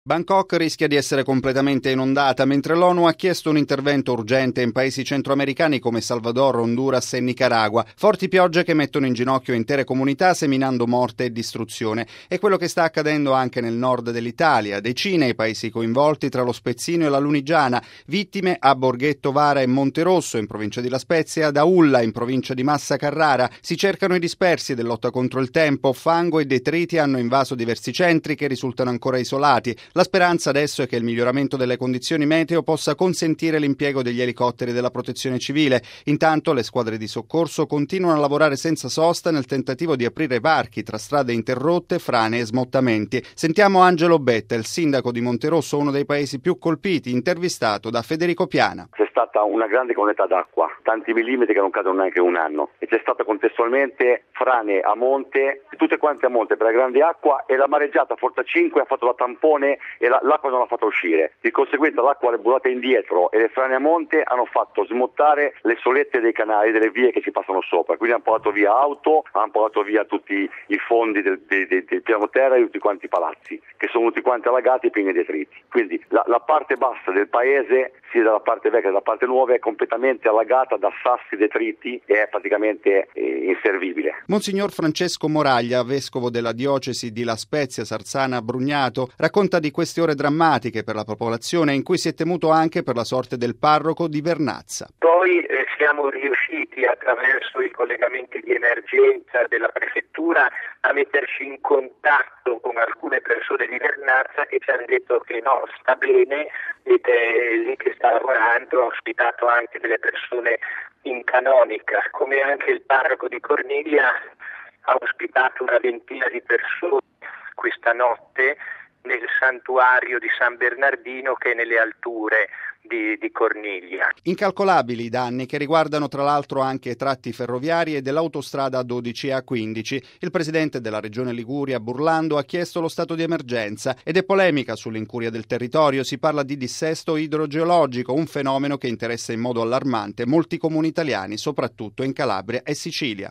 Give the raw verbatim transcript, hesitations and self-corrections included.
Bangkok rischia di essere completamente inondata, mentre l'ONU ha chiesto un intervento urgente in paesi centroamericani come Salvador, Honduras e Nicaragua. Forti piogge che mettono in ginocchio intere comunità, seminando morte e distruzione. È quello che sta accadendo anche nel nord dell'Italia. Decine i paesi coinvolti tra lo Spezzino e la Lunigiana. Vittime a Borghetto Vara e Monterosso, in provincia di La Spezia, ad Aulla, in provincia di Massa Carrara. Si cercano i dispersi della lotta contro il tempo. Fango e detriti hanno invaso diversi centri che risultano ancora isolati. La speranza adesso è che il miglioramento delle condizioni meteo possa consentire l'impiego degli elicotteri della protezione civile. Intanto le squadre di soccorso continuano a lavorare senza sosta nel tentativo di aprire varchi tra strade interrotte, frane e smottamenti. Sentiamo Angelo Betta, il sindaco di Monterosso, uno dei paesi più colpiti, intervistato da Federico Piana. C'è stata una grande quantità d'acqua, tanti millimetri che non cadono neanche un anno, e c'è stata contestualmente frane a monte, tutte quante a monte per la grande acqua, e la mareggiata Forza cinque ha fatto da tampone e la, l'acqua non l'ha fatta uscire. Di conseguenza l'acqua è bullata indietro e le frane a monte hanno fatto smottare le solette dei canali, delle vie che ci passano sopra, quindi hanno portato via auto, hanno portato via tutti i fondi del, del, del, del piano terra e tutti quanti i palazzi, che sono tutti quanti allagati e pieni di detriti. Quindi la, la parte bassa del paese, sia dalla parte vecchia che dalla parte nuova, è completamente allagata da sassi, detriti, e è praticamente eh, inservibile. Monsignor Francesco Moraglia, vescovo della diocesi di La Spezia, Sarzana, Brugnato, racconta di queste ore drammatiche per la popolazione, in cui si è temuto anche per la sorte del parroco di Vernazza. Poi eh, siamo riusciti, attraverso i collegamenti di emergenza della prefettura, a metterci in contatto con alcune persone di Vernazza che ci hanno detto che no, sta bene, ed è lì che sta lavorando. Ha ospitato anche delle persone in canonica, come anche il parroco di Corniglia ha ospitato una ventina di persone questa notte nel santuario di San Bernardino, che è nelle alture di, di Corniglia. Incalcolabili i danni, che riguardano tra l'altro anche tratti ferroviari e dell'autostrada A dodici e A quindici. Il presidente della regione Liguria, Burlando, ha chiesto lo stato di emergenza ed è polemica sull'incuria del territorio. Si parla di dissesto idrogeologico, un fenomeno che interessa in modo allarmante molti comuni italiani, soprattutto in Calabria e Sicilia.